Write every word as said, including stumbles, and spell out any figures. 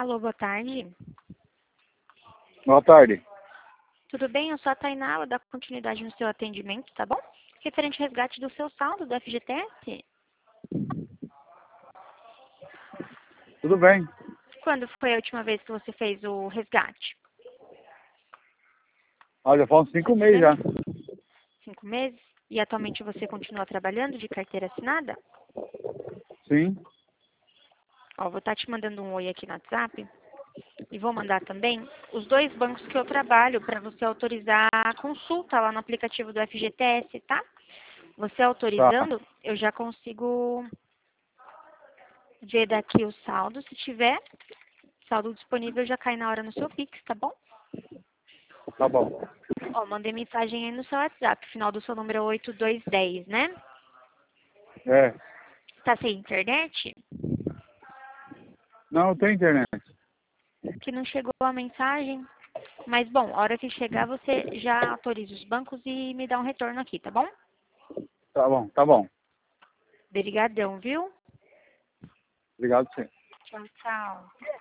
Alô, boa tarde. Boa tarde. Tudo bem? Eu sou a Tainá, vou dar continuidade no seu atendimento, tá bom? Referente ao resgate do seu saldo do F G T S. Tudo bem. Quando foi a última vez que você fez o resgate? Olha, faz uns cinco meses já. Cinco meses? E atualmente você continua trabalhando de carteira assinada? Sim. Ó, vou estar te mandando um oi aqui no WhatsApp. E vou mandar também os dois bancos que eu trabalho para você autorizar a consulta lá no aplicativo do F G T S, tá? Você Tá. autorizando, eu já consigo ver daqui o saldo. Se tiver saldo disponível, já cai na hora no seu Pix, tá bom? Tá bom. Ó, mandei mensagem aí no seu WhatsApp. Final do seu número é oito dois um zero, né? É. Tá sem internet? Não, tem internet. Que não chegou a mensagem. Mas, bom, a hora que chegar, você já autoriza os bancos e me dá um retorno aqui, tá bom? Tá bom, tá bom. Obrigadão, viu? Obrigado, sim. Tchau, tchau.